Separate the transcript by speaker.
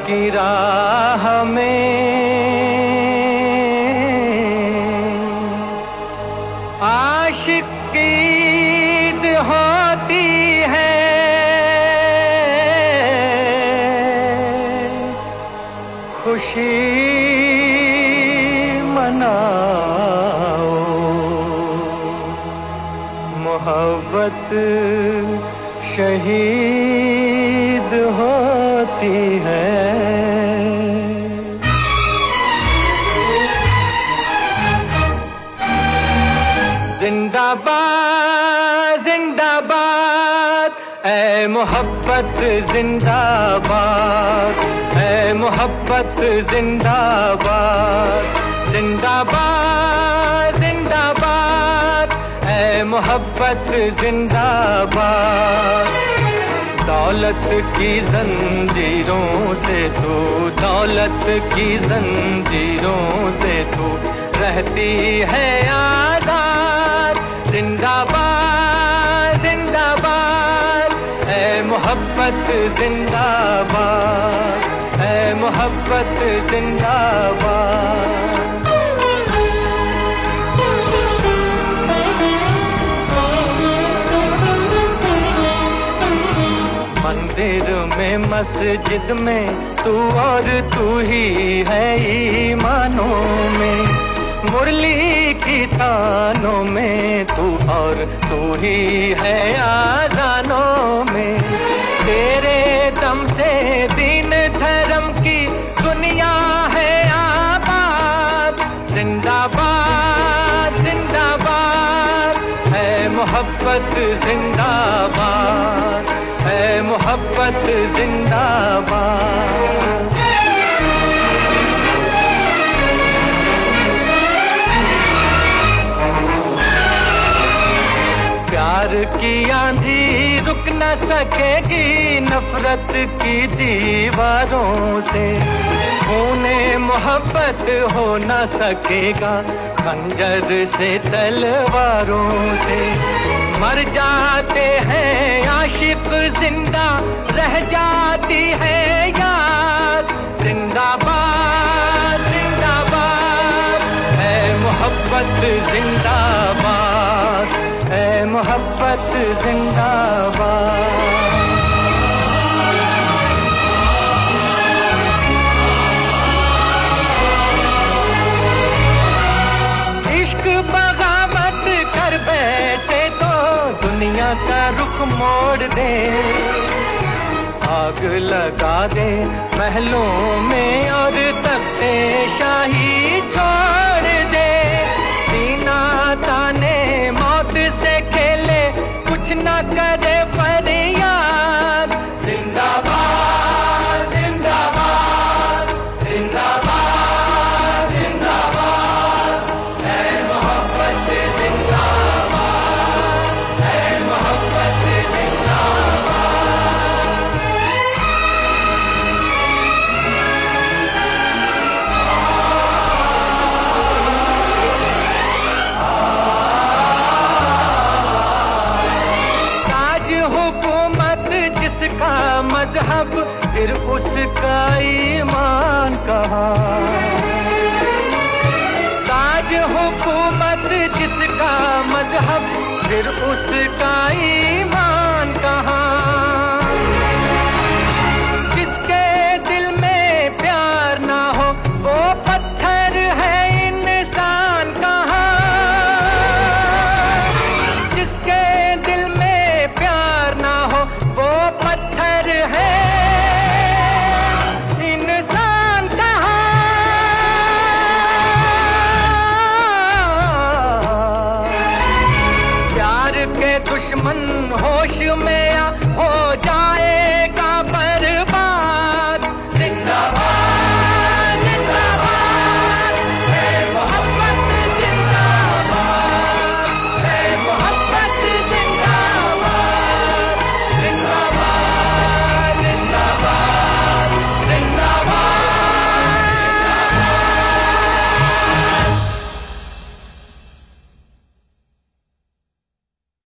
Speaker 1: की राह में आशिक की ईद होती है। खुशी मनाओ, मोहब्बत शहीद होती है। जिंदाबाद जिंदाबाद ऐ मोहब्बत जिंदाबाद, ऐ मोहब्बत जिंदाबाद। जिंदाबाद जिंदाबाद ऐ मोहब्बत जिंदाबाद। दौलत की जंजीरों से तू, दौलत की जंजीरों से तू रहती है आजाद। जिंदाबाद जिंदाबाद ऐ मोहब्बत जिंदाबाद, ऐ मोहब्बत जिंदाबाद। मंदिर में मस्जिद में तू और तू ही है ईमानों में। मुरली की तानों में तू और तू ही है आजानों में। तेरे दम से दीन धर्म की दुनिया है आबाद। जिंदाबाद जिंदाबाद है मोहब्बत जिंदाबाद, है मोहब्बत जिंदाबाद। प्यार की आंधी रुक न सकेगी नफरत की दीवारों से। खूने मोहब्बत हो न सकेगा खंजर से तलवारों से। मर जाते हैं आशिक जिंदा रह जाती है याद। जिंदाबाद जिंदाबाद है मोहब्बत जिंदाबाद, है मोहब्बत जिंदाबाद। इश्क बगावत कर बैठे तो दुनिया का रुख मोड़ दे। आग लगा दे महलों में और तख्ते शाही छोड़ दे। सीना ताने मौत से खेले कुछ न करे फरियाद। जिंदाबाद जिंदाबाद जिंदाबाद जिंदाबाद है मोहब्बत जिंदाबाद, है मोहब्बत मजहब फिर उसका ईमान कहाँ। ताज हुकूमत जिसका मजहब फिर उसका ईमान कहाँ। जिसके दिल में प्यार ना हो वो पत्थर है इंसान कहाँ। जिसके दिल में प्यार ना हो वो पत्थर है इंसान कहाँ। प्यार के दुश्मन होश में हो जा